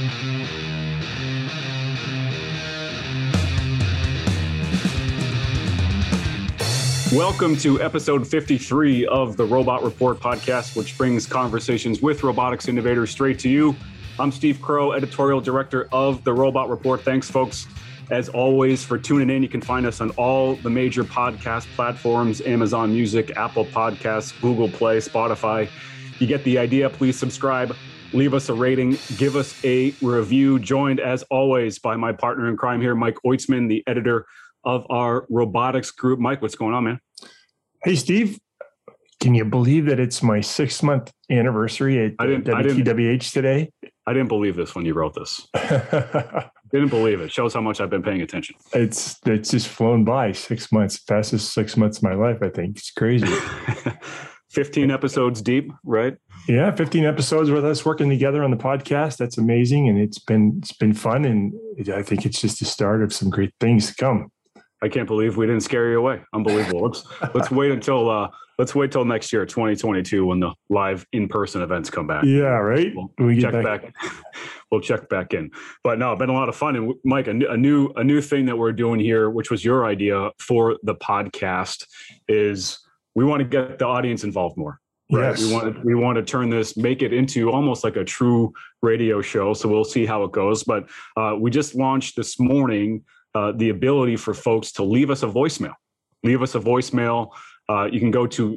Welcome to episode 53 of the Robot Report podcast, which brings conversations with robotics innovators straight to you. I'm Steve Crow, editorial director of the Robot Report. Thanks, folks, as always, for tuning in. You can find us on all the major podcast platforms: Amazon Music, Apple Podcasts, Google Play, Spotify. You get the idea. Please subscribe, leave us a rating, give us a review. Joined, as always, by my partner in crime here, Mike Oitzman, the editor of our robotics group. Mike, what's going on, man? Hey, Steve, can you believe that it's my 6-month anniversary at WTWH today? I didn't believe this when you wrote this. Didn't believe it. Shows how much I've been paying attention. It's just flown by. 6 months, fastest 6 months of my life, I think. It's crazy. 15 episodes deep, right? Yeah, 15 episodes with us working together on the podcast. That's amazing, and it's been fun, and I think it's just the start of some great things to come. I can't believe we didn't scare you away. Unbelievable. Let's wait till next year, 2022, when the live in-person events come back. Yeah, right. We'll check back. We'll check back in. But no, it's been a lot of fun. And Mike, a new thing that we're doing here, which was your idea for the podcast, is we want to get the audience involved more. Right. Yes. We want to turn this, make it into almost like a true radio show. So we'll see how it goes. But we just launched this morning the ability for folks to leave us a voicemail. You can go to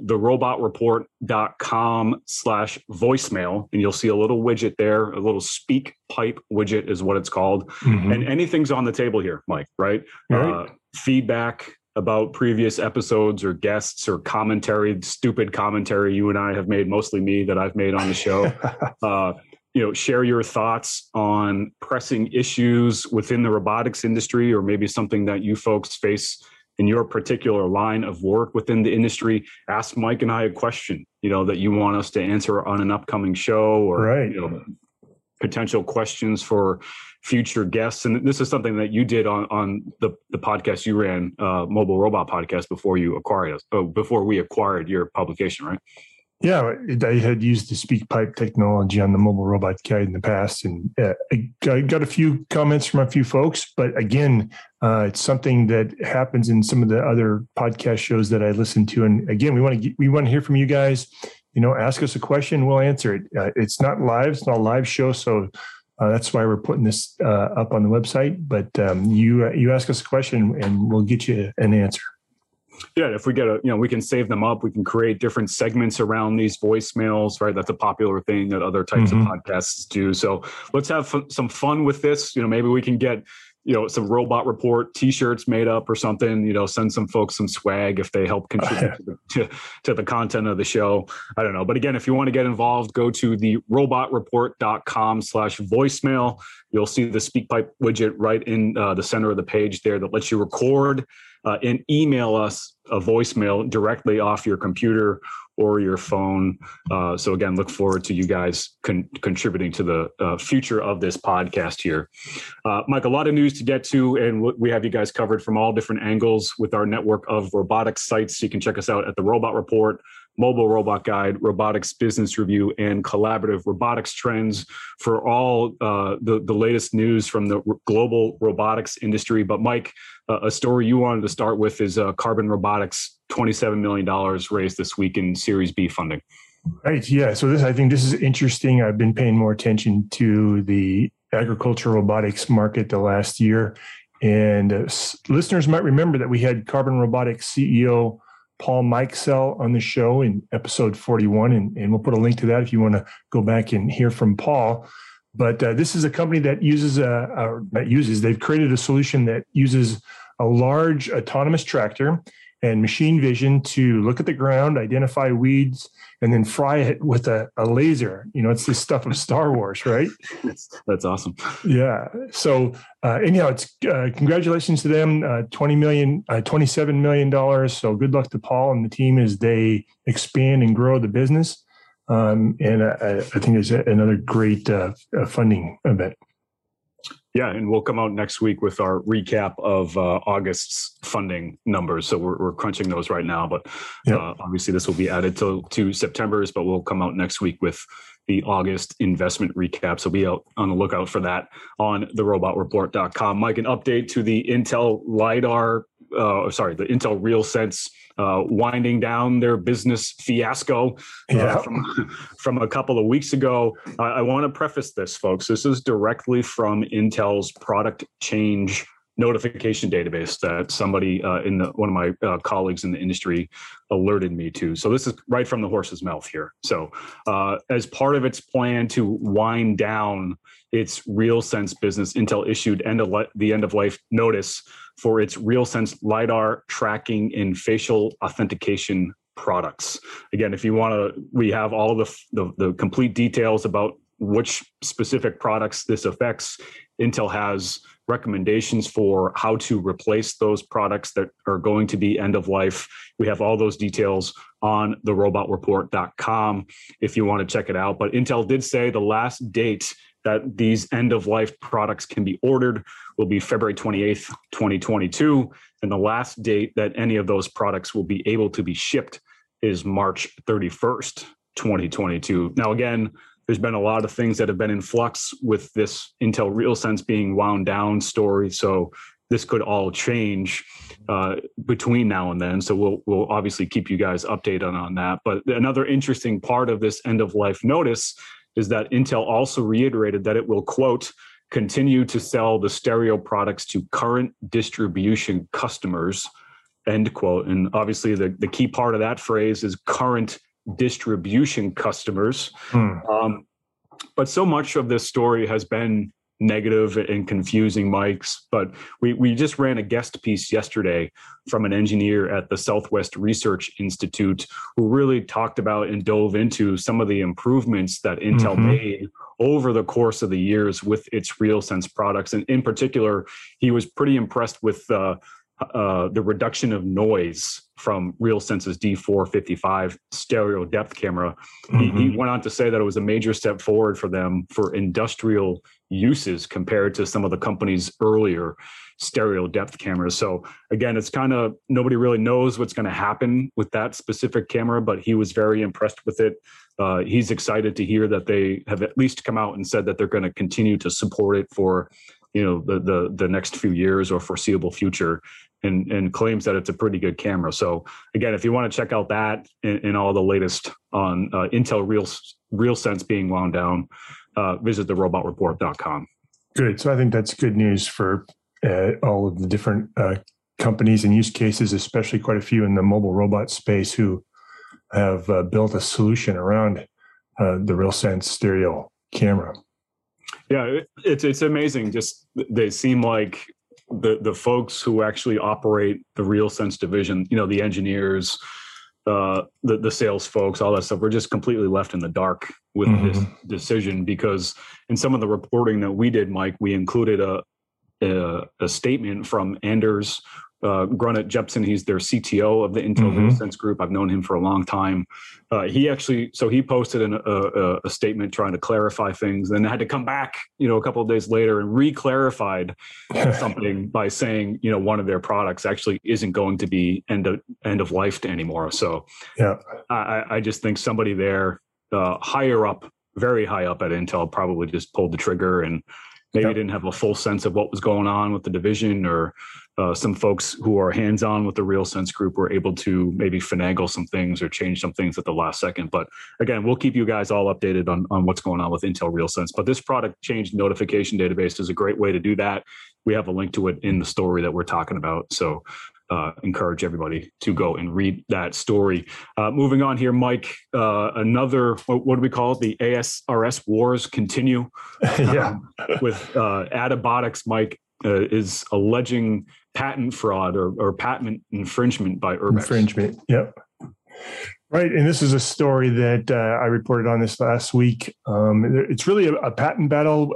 therobotreport.com/voicemail, and you'll see a little widget there, a little speak pipe widget is what it's called. Mm-hmm. And anything's on the table here, Mike, right? Feedback about previous episodes or guests or commentary, stupid commentary you and I have made, mostly me, that I've made on the show. Share your thoughts on pressing issues within the robotics industry, or maybe something that you folks face in your particular line of work within the industry. Ask Mike and I a question, that you want us to answer on an upcoming show, or potential questions for future guests. And this is something that you did on the podcast you ran, Mobile Robot Podcast, before we acquired your publication, right? Yeah, I had used the SpeakPipe technology on the Mobile Robot Guide in the past, and I got a few comments from a few folks. But again, it's something that happens in some of the other podcast shows that I listen to. And again, we want to hear from you guys. Ask us a question, we'll answer it. It's not live; it's not a live show, so that's why we're putting this up on the website. But you ask us a question, and we'll get you an answer. Yeah, if we get we can save them up. We can create different segments around these voicemails, right? That's a popular thing that other types of podcasts do. So let's have some fun with this. Maybe we can get, some Robot Report t-shirts made up or something, send some folks some swag if they help contribute to the content of the show. I don't know. But again, if you want to get involved, go to the robotreport.com/voicemail. You'll see the SpeakPipe widget right in the center of the page there that lets you record and email us a voicemail directly off your computer or your phone. So again, look forward to you guys contributing to the future of this podcast here. Mike, a lot of news to get to, and we have you guys covered from all different angles with our network of robotics sites. You can check us out at the Robot Report, Mobile Robot Guide, Robotics Business Review, and Collaborative Robotics Trends for all the latest news from the global robotics industry. But Mike, a story you wanted to start with is Carbon Robotics, $27 million raised this week in Series B funding. Right. Yeah. So I think this is interesting. I've been paying more attention to the agricultural robotics market the last year. And listeners might remember that we had Carbon Robotics CEO Paul Mikesell on the show in episode 41. And we'll put a link to that if you want to go back and hear from Paul. But this is a company that they've created a solution that uses a large autonomous tractor and machine vision to look at the ground, identify weeds, and then fry it with a laser. It's the stuff of Star Wars, right? That's awesome. Yeah. So anyhow, it's congratulations to them, $27 million. So good luck to Paul and the team as they expand and grow the business. And I think it's another great funding event. Yeah, and we'll come out next week with our recap of August's funding numbers. So we're crunching those right now, but obviously this will be added to September's, but we'll come out next week with the August investment recap. So be out on the lookout for that on therobotreport.com. Mike, an update to the Intel LiDAR, the Intel RealSense winding down their business fiasco from a couple of weeks ago. I want to preface this, folks. This is directly from Intel's product change notification database that somebody one of my colleagues in the industry alerted me to. So this is right from the horse's mouth here. So as part of its plan to wind down its RealSense business, Intel issued the end of life notice for its RealSense LiDAR tracking and facial authentication products. Again, if you want to, we have all the complete details about which specific products this affects. Intel has recommendations for how to replace those products that are going to be end of life. We have all those details on therobotreport.com if you want to check it out. But Intel did say the last date that these end of life products can be ordered will be February 28th, 2022. And the last date that any of those products will be able to be shipped is March 31st, 2022. Now, again, there's been a lot of things that have been in flux with this Intel RealSense being wound down story. So this could all change between now and then. So we'll obviously keep you guys updated on that. But another interesting part of this end of life notice is that Intel also reiterated that it will, quote, continue to sell the stereo products to current distribution customers, end quote. And obviously the key part of that phrase is current distribution customers. But so much of this story has been negative and confusing, Mike's. But we just ran a guest piece yesterday from an engineer at the Southwest Research Institute who really talked about and dove into some of the improvements that Intel made over the course of the years with its RealSense products. And in particular, he was pretty impressed with the reduction of noise from RealSense's D455 stereo depth camera. He went on to say that it was a major step forward for them for industrial uses compared to some of the company's earlier stereo depth cameras. So again, it's kind of, nobody really knows what's going to happen with that specific camera, but he was very impressed with it. He's excited to hear that they have at least come out and said that they're going to continue to support it for the next few years or foreseeable future, and claims that it's a pretty good camera. So again, if you want to check out that and all the latest on Intel RealSense being wound down, visit therobotreport.com. Good. So I think that's good news for all of the different companies and use cases, especially quite a few in the mobile robot space who have built a solution around the RealSense stereo camera. Yeah, it's amazing. Just they seem like the folks who actually operate the RealSense division, the engineers, the sales folks, all that stuff, we're just completely left in the dark with this decision, because in some of the reporting that we did, Mike, we included a statement from Anders Grunnett Jepsen. He's their CTO of the Intel RealSense group. I've known him for a long time. He posted a statement trying to clarify things, and had to come back, a couple of days later and re-clarified something by saying, one of their products actually isn't going to be end of life anymore. So yeah, I just think somebody there higher up, very high up at Intel, probably just pulled the trigger and maybe didn't have a full sense of what was going on with the division, or some folks who are hands-on with the RealSense group were able to maybe finagle some things or change some things at the last second. But again, we'll keep you guys all updated on what's going on with Intel RealSense. But this product change notification database is a great way to do that. We have a link to it in the story that we're talking about. So encourage everybody to go and read that story. Moving on here, Mike, another, what do we call it? The ASRS wars continue. With Adibotics, Mike, is alleging patent fraud or patent infringement by Urbex. Infringement, yep. Right, and this is a story that I reported on this last week. It's really a patent battle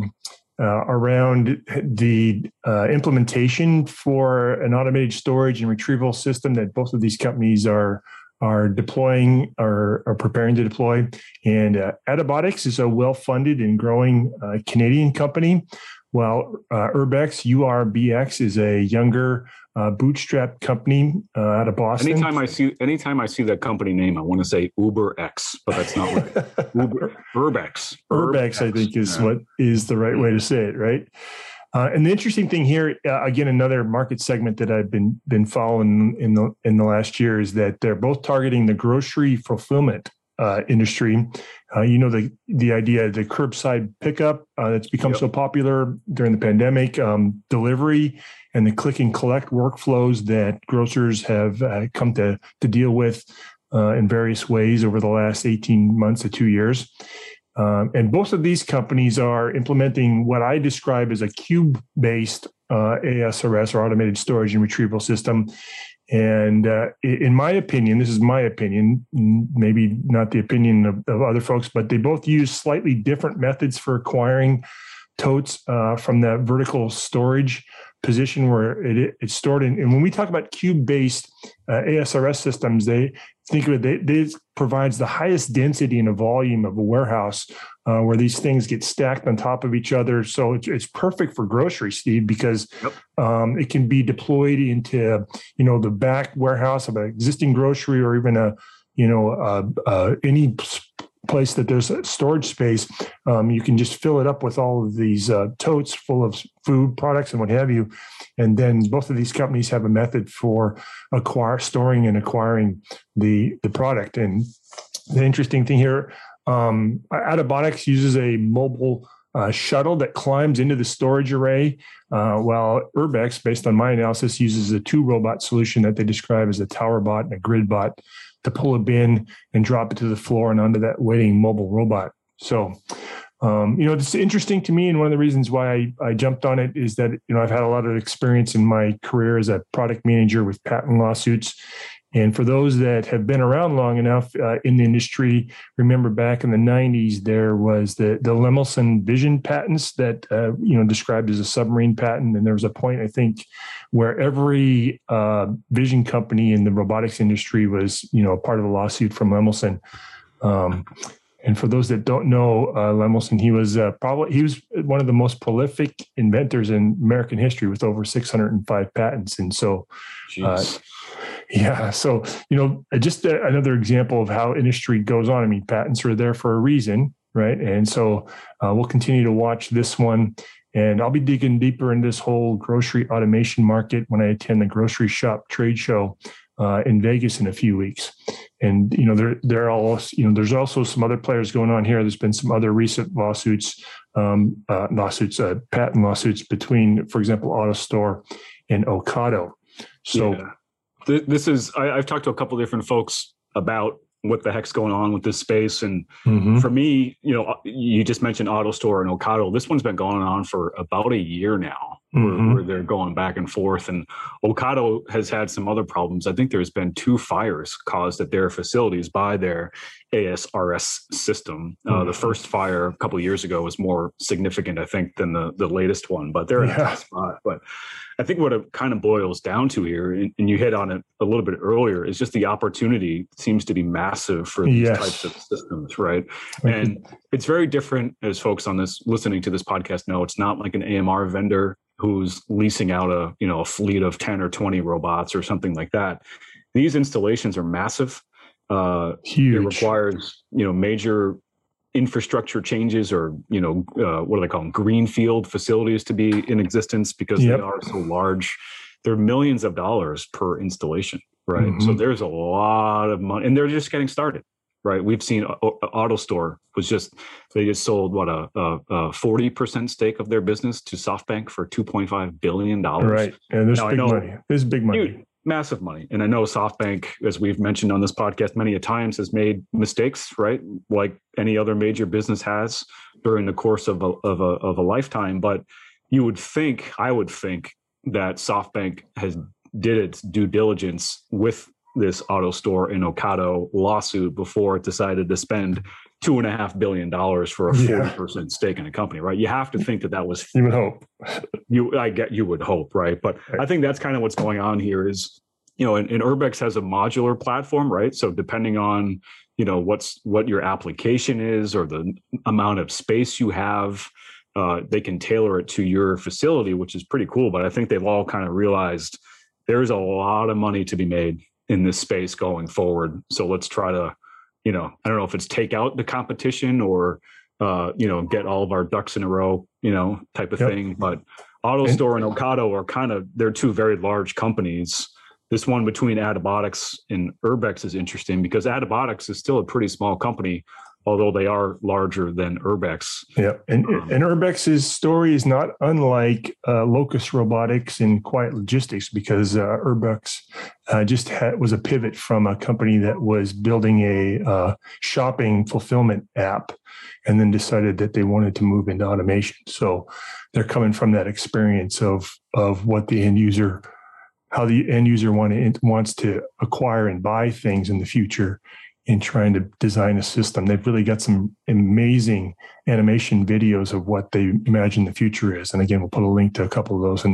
around the implementation for an automated storage and retrieval system that both of these companies are deploying or are preparing to deploy. And Adibotics is a well-funded and growing Canadian company Well, Urbex, URBX, is a younger bootstrap company out of Boston. Anytime I see that company name, I want to say UberX, but that's not right. Urbex. Urbex, I think, is what is the right way to say it, right? And the interesting thing here, again, another market segment that I've been following in the last year is that they're both targeting the grocery fulfillment industry. The idea, the curbside pickup that's become so popular during the pandemic, delivery, and the click and collect workflows that grocers have come to deal with in various ways over the last 18 months to 2 years. And both of these companies are implementing what I describe as a cube-based ASRS, or automated storage and retrieval system. And in my opinion, this is my opinion, maybe not the opinion of other folks, but they both use slightly different methods for acquiring totes from that vertical storage position where it's stored in. And when we talk about cube-based ASRS systems, they think of it, this provides the highest density and a volume of a warehouse where these things get stacked on top of each other. So it's perfect for grocery, Steve, because it can be deployed into, the back warehouse of an existing grocery, or even any place that there's a storage space. You can just fill it up with all of these totes full of food products and what have you. And then both of these companies have a method for storing and acquiring the product. And the interesting thing here, Autobotics uses a mobile shuttle that climbs into the storage array, while Urbex, based on my analysis, uses a 2-robot solution that they describe as a tower bot and a grid bot to pull a bin and drop it to the floor and onto that waiting mobile robot. So, it's interesting to me. And one of the reasons why I jumped on it is that, I've had a lot of experience in my career as a product manager with patent lawsuits. And for those that have been around long enough in the industry, remember back in the 90s, there was the Lemelson vision patents that, described as a submarine patent. And there was a point, I think, where every vision company in the robotics industry was, part of a lawsuit from Lemelson. And for those that don't know, Lemelson, he was one of the most prolific inventors in American history with over 605 patents. And so, so, just another example of how industry goes on. I mean, patents are there for a reason, right? And so we'll continue to watch this one. And I'll be digging deeper into this whole grocery automation market when I attend the Grocery Shop trade show in Vegas in a few weeks. And, there are there's also some other players going on here. There's been some other recent patent lawsuits between, for example, AutoStore and Ocado. So this is, I've talked to a couple of different folks about what the heck's going on with this space. And for me, you just mentioned AutoStore and Ocado. This one's been going on for about a year now, where they're going back and forth. And Ocado has had some other problems. I think there's been 2 fires caused at their facilities by their ASRS system. The first fire a couple of years ago was more significant, I think, than the latest one, but they're in a tough spot. But I think what it kind of boils down to here, and you hit on it a little bit earlier, is just the opportunity seems to be massive for these types of systems, right? And it's very different, as folks listening to this podcast know. It's not like an AMR vendor who's leasing out a fleet of 10 or 20 robots or something like that. These installations are massive. Huge. It requires major infrastructure changes, or what do they call them, greenfield facilities to be in existence, because they are so large. They're millions of dollars per installation, right? So there's a lot of money, and they're just getting started, right? We've seen AutoStore they just sold a 40% stake of their business to SoftBank for $2.5 billion. Right, and there's big money. There's big money. Massive money. And I know SoftBank, as we've mentioned on this podcast many a times, has made mistakes, right? Like any other major business has during the course of a lifetime. But I would think that SoftBank did its due diligence with this AutoStore and Ocado lawsuit before it decided to spend $2.5 billion for a 40% stake in a company, right? You have to think that was. You would hope. You would hope, right? But I think that's kind of what's going on here. Is and Urbex has a modular platform, right? So depending on what your application is, or the amount of space you have, they can tailor it to your facility, which is pretty cool. But I think they've all kind of realized there's a lot of money to be made in this space going forward. So let's try to, I don't know if it's take out the competition or, get all of our ducks in a row, type of thing. But AutoStore and Ocado are they're two very large companies. This one between Adibotics and Urbex is interesting because Adibotics is still a pretty small company, although they are larger than Urbex. Yeah, and Urbex's story is not unlike Locus Robotics and Quiet Logistics because Urbex was a pivot from a company that was building a shopping fulfillment app and then decided that they wanted to move into automation. So they're coming from that experience of what the end user, how the end user wants to acquire and buy things in the future in trying to design a system. They've really got some amazing animation videos of what they imagine the future is. And again, we'll put a link to a couple of those in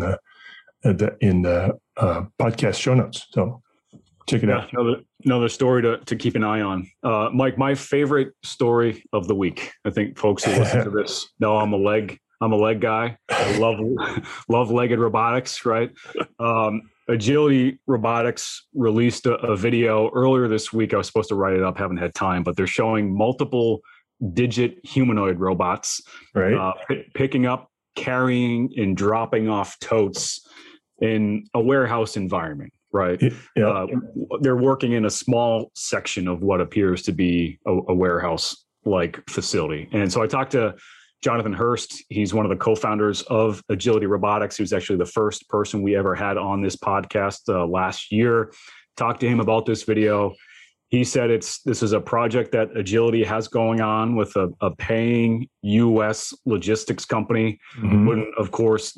the podcast show notes. So check it out. Another story to keep an eye on. Mike, my favorite story of the week. I think folks who listen to this know I'm a leg guy. I love legged robotics, right? Agility Robotics released a video earlier this week. I was supposed to write it up, haven't had time, but they're showing multiple digit humanoid robots, right? Picking up, carrying, and dropping off totes in a warehouse environment, right? Yeah. They're working in a small section of what appears to be a warehouse-like facility. And so I talked to Jonathan Hurst. He's one of the co-founders of Agility Robotics. He was actually the first person we ever had on this podcast last year. Talked to him about this video. He said this is a project that Agility has going on with a paying U.S. logistics company. Mm-hmm. Wouldn't, of course,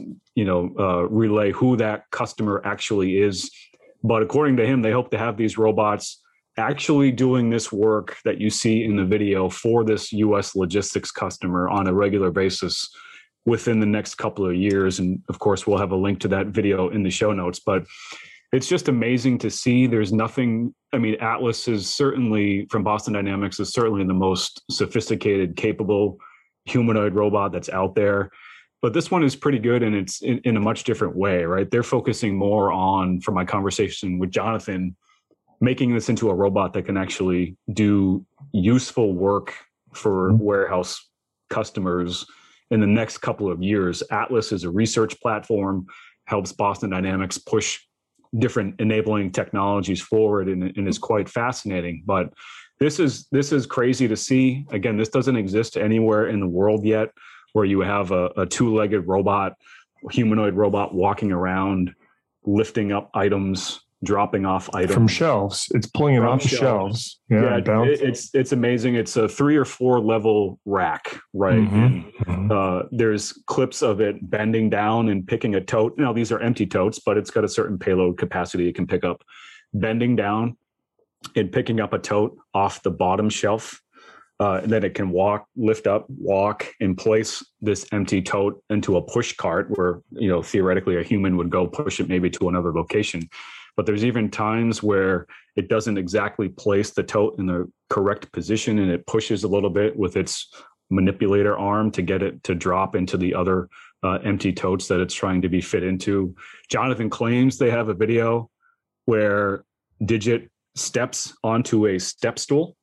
relay who that customer actually is. But according to him, they hope to have these robots actually doing this work that you see in the video for this U.S. logistics customer on a regular basis within the next couple of years. And of course, we'll have a link to that video in the show notes. But it's just amazing to see. There's nothing, Atlas is certainly, from Boston Dynamics, is certainly the most sophisticated, capable humanoid robot that's out there. But this one is pretty good, and it's in a much different way, right? They're focusing more on, from my conversation with Jonathan, making this into a robot that can actually do useful work for warehouse customers in the next couple of years. Atlas is a research platform, helps Boston Dynamics push different enabling technologies forward, and is quite fascinating. But this is crazy to see. Again, this doesn't exist anywhere in the world yet, where you have a two-legged robot, humanoid robot walking around, lifting up items, dropping off items from shelves. It's pulling it off shelves. Yeah, it's amazing. It's a 3 or 4 level rack, right? Mm-hmm. And, there's clips of it bending down and picking a tote. Now, these are empty totes, but it's got a certain payload capacity it can pick up. Bending down and picking up a tote off the bottom shelf. And then it can lift up, walk, and place this empty tote into a push cart where, theoretically a human would go push it maybe to another location. But there's even times where it doesn't exactly place the tote in the correct position, and it pushes a little bit with its manipulator arm to get it to drop into the other empty totes that it's trying to be fit into. Jonathan claims they have a video where Digit steps onto a step stool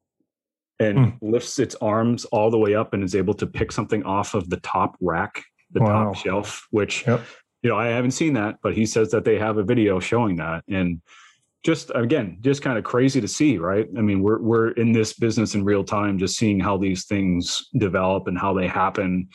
and lifts its arms all the way up and is able to pick something off of the top rack, top shelf, which... Yep. I haven't seen that, but he says that they have a video showing that. And just kind of crazy to see, right? We're in this business in real time, just seeing how these things develop and how they happen.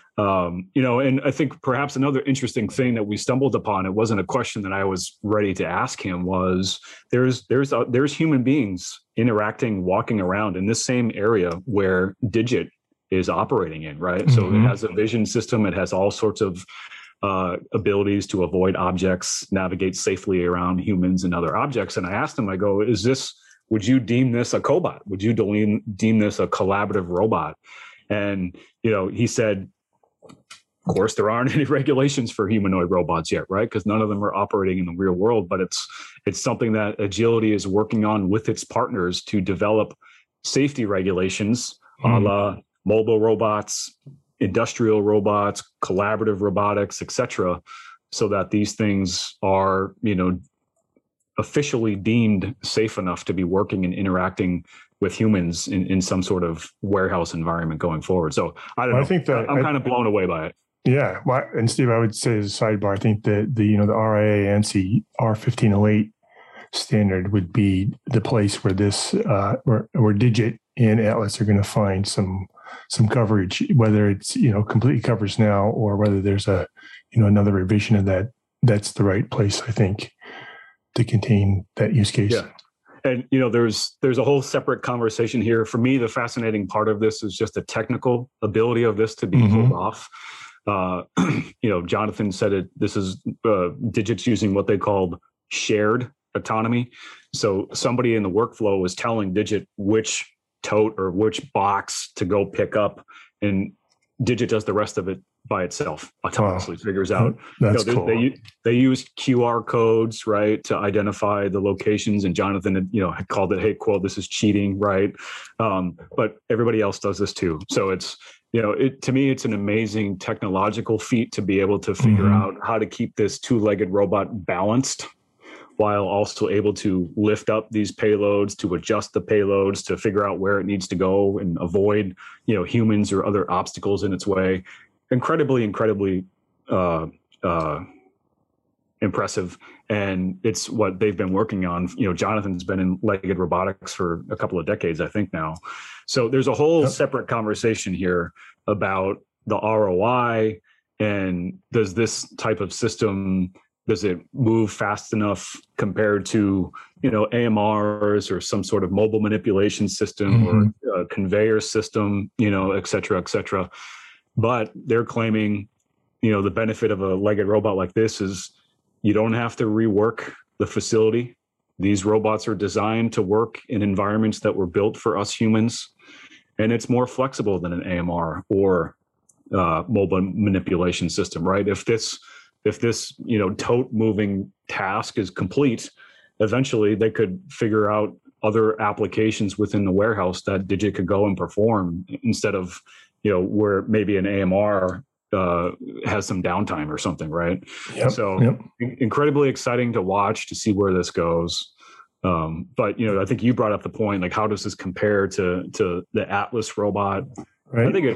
And I think perhaps another interesting thing that we stumbled upon, it wasn't a question that I was ready to ask him, was there's human beings interacting, walking around in this same area where Digit is operating in, right? Mm-hmm. So it has a vision system. It has all sorts of abilities to avoid objects, navigate safely around humans and other objects. And I asked him, I go, would you deem this a cobot? Would you deem this a collaborative robot? And, he said, of course, there aren't any regulations for humanoid robots yet, right? Because none of them are operating in the real world, but it's something that Agility is working on with its partners to develop safety regulations, a la mobile robots, industrial robots, collaborative robotics, etc., so that these things are, officially deemed safe enough to be working and interacting with humans in some sort of warehouse environment going forward. So I don't know. I think that I'm kind of blown away by it. Yeah. Well, and Steve, I would say as a sidebar, I think that the RIA ANSI R1508 standard would be the place where this, where Digit and Atlas are going to find some coverage, whether it's, completely covers now or whether there's another revision of that. That's the right place, I think, to contain that use case. Yeah. And, there's a whole separate conversation here. For me, the fascinating part of this is just the technical ability of this to be pulled off. Jonathan said it, this is Digit's using what they called shared autonomy. So somebody in the workflow was telling Digit which tote or which box to go pick up, and Digit does the rest of it by itself, autonomously figures out. That's cool. They use QR codes, right, to identify the locations. And Jonathan, had called it, hey, quote, this is cheating, right? But everybody else does this too. So it's, to me, it's an amazing technological feat to be able to figure out how to keep this two-legged robot balanced while also able to lift up these payloads, to adjust the payloads, to figure out where it needs to go and avoid, humans or other obstacles in its way. Incredibly impressive. And it's what they've been working on. Jonathan's been in legged robotics for a couple of decades, I think now. So there's a whole separate conversation here about the ROI, and does this type of system, does it move fast enough compared to, AMRs or some sort of mobile manipulation system or a conveyor system, et cetera, et cetera. But they're claiming, the benefit of a legged robot like this is you don't have to rework the facility. These robots are designed to work in environments that were built for us humans, and it's more flexible than an AMR or mobile manipulation system, right? If this tote moving task is complete, eventually they could figure out other applications within the warehouse that Digit could go and perform instead of, where maybe an AMR has some downtime or something, right? Incredibly exciting to watch, to see where this goes. But I think you brought up the point, like, how does this compare to the Atlas robot? Right. I think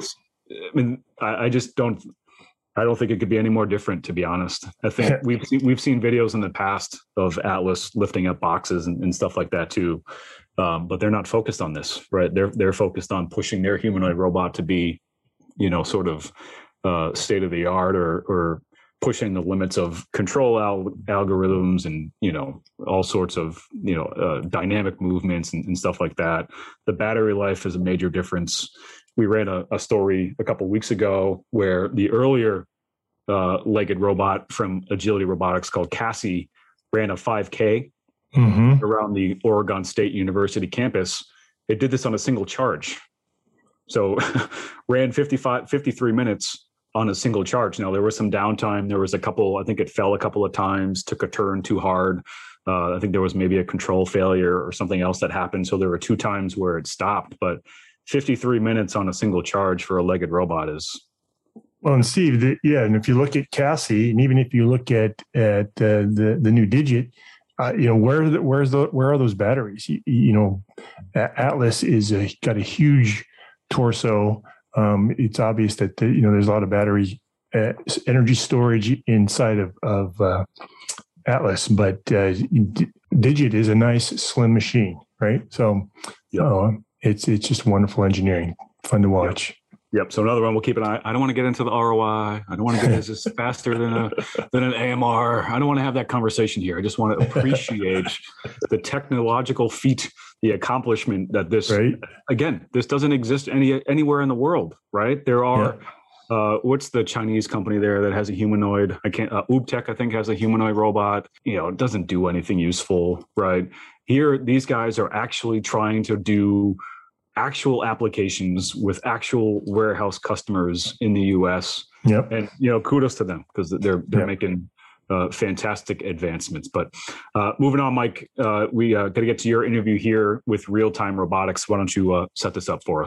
I don't think it could be any more different, to be honest. I think we've seen videos in the past of Atlas lifting up boxes and stuff like that too, but they're not focused on this, right? They're focused on pushing their humanoid robot to be, sort of state of the art, or pushing the limits of control algorithms and all sorts of dynamic movements and stuff like that. The battery life is a major difference. We ran a story a couple of weeks ago where the earlier legged robot from Agility Robotics called Cassie ran a 5K around the Oregon State University campus. It did this on a single charge. So ran 53 minutes on a single charge. Now, there was some downtime. There was I think it fell a couple of times, took a turn too hard. I think there was maybe a control failure or something else that happened. So there were 2 times where it stopped, but 53 minutes on a single charge for a legged robot is. Well, and Steve, and if you look at Cassie, and even if you look at the new Digit, where are those batteries? Atlas got a huge torso. It's obvious that there's a lot of battery energy storage inside of Atlas, but Digit is a nice slim machine, right? So it's just wonderful engineering, fun to watch. Yep. So another one we'll keep an eye. I don't want to get into the ROI. I don't want to get this faster than an AMR. I don't want to have that conversation here. I just want to appreciate the technological feat, the accomplishment that this. Right. Again, this doesn't exist anywhere in the world, right? There are. What's the Chinese company there that has a humanoid? Ubtech, I think, has a humanoid robot. It doesn't do anything useful, right? Here, these guys are actually trying to do actual applications with actual warehouse customers in the U.S. Yep. And kudos to them, because they're making fantastic advancements. But moving on, Mike, we got to get to your interview here with Real Time Robotics. Why don't you set this up for us?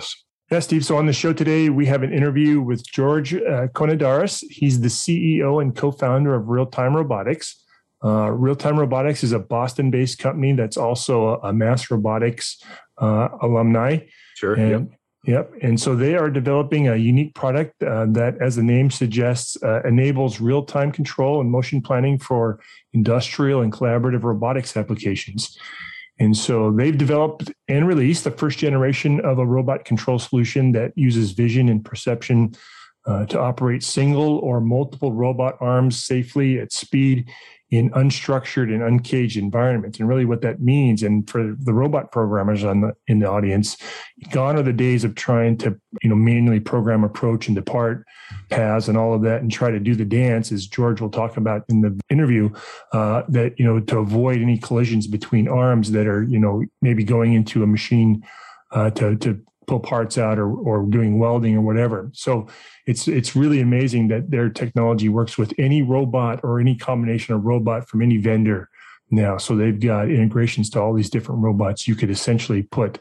Yeah, Steve. So on the show today, we have an interview with George Konadaris. He's the CEO and co-founder of Real Time Robotics. Real Time Robotics is a Boston-based company that's also a Mass Robotics alumni. Sure. Yep. And so they are developing a unique product that, as the name suggests, enables real-time control and motion planning for industrial and collaborative robotics applications. And so they've developed and released the first generation of a robot control solution that uses vision and perception to operate single or multiple robot arms safely at speed in unstructured and uncaged environments. And really what that means, and for the robot programmers in the audience, gone are the days of trying to manually program approach and depart paths and all of that and try to do the dance, as George will talk about in the interview, that to avoid any collisions between arms that are maybe going into a machine to pull parts out or doing welding or whatever. So it's really amazing that their technology works with any robot or any combination of robot from any vendor now. So they've got integrations to all these different robots. You could essentially put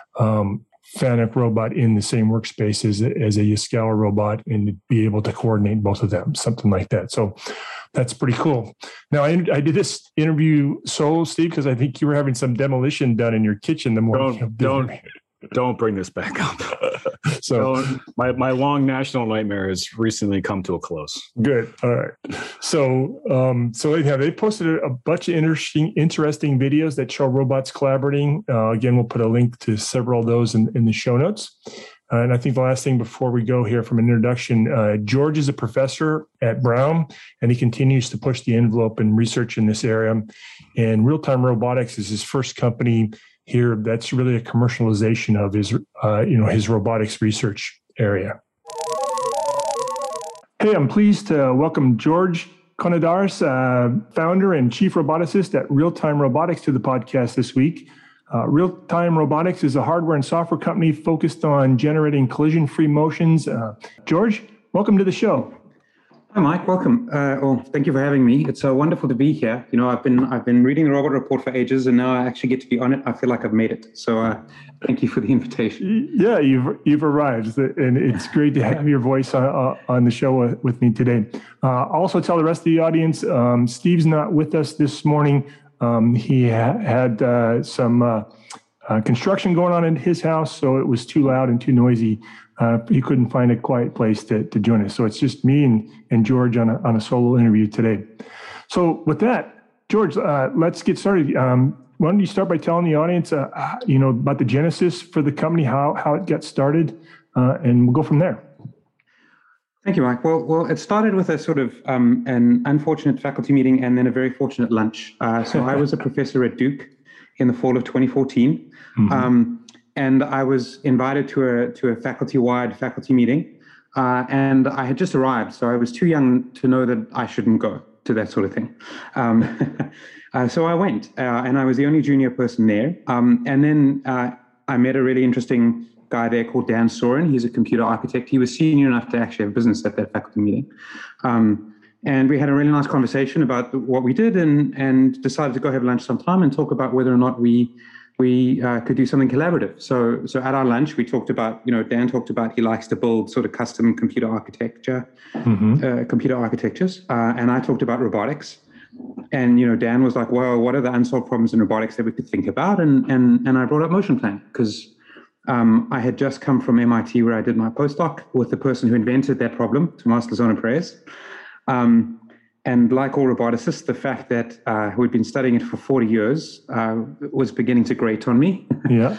FANUC robot in the same workspace as a Yaskawa robot and be able to coordinate both of them, something like that. So that's pretty cool. Now, I did this interview solo, Steve, because I think you were having some demolition done in your kitchen the morning. Don't bring this back up. So my long national nightmare has recently come to a close. Good. All right. So anyhow, they posted a bunch of interesting videos that show robots collaborating. Again, we'll put a link to several of those in the show notes. And I think the last thing before we go here from an introduction, George is a professor at Brown, and he continues to push the envelope in research in this area. And Real Time Robotics is his first company here that's really a commercialization of his robotics research area. Hey, I'm pleased to welcome George Konadaris, founder and chief roboticist at Real Time Robotics, to the podcast this week. Real Time Robotics is a hardware and software company focused on generating collision-free motions. George, welcome to the show. Hi, Mike. Welcome. Thank you for having me. It's wonderful to be here. I've been reading the Robot Report for ages, and now I actually get to be on it. I feel like I've made it. So thank you for the invitation. Yeah, you've arrived, and it's great to have your voice on the show with me today. I'll also tell the rest of the audience, Steve's not with us this morning. He had some construction going on in his house, so it was too loud and too noisy. He couldn't find a quiet place to join us. So it's just me and George on a solo interview today. So with that, George, let's get started. Why don't you start by telling the audience, about the genesis for the company, how it got started, and we'll go from there. Thank you, Mike. Well, it started with a sort of an unfortunate faculty meeting and then a very fortunate lunch. So I was a professor at Duke in the fall of 2014. Mm-hmm. And I was invited to a faculty-wide faculty meeting, and I had just arrived, so I was too young to know that I shouldn't go to that sort of thing. So I went, and I was the only junior person there. And then I met a really interesting guy there called Dan Soren. He's a computer architect. He was senior enough to actually have business at that faculty meeting. And we had a really nice conversation about what we did, and decided to go have lunch sometime and talk about whether or not we could do something collaborative. So at our lunch, we talked about, Dan talked about he likes to build sort of custom computer architecture, computer architectures. And I talked about robotics. And, Dan was like, well, what are the unsolved problems in robotics that we could think about? And I brought up motion planning because I had just come from MIT where I did my postdoc with the person who invented that problem, Tomas Lozano Perez. And like all roboticists, the fact that we'd been studying it for 40 years was beginning to grate on me. Yeah.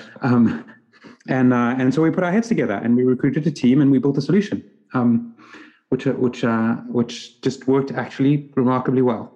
And so we put our heads together and we recruited a team and we built a solution, which just worked actually remarkably well.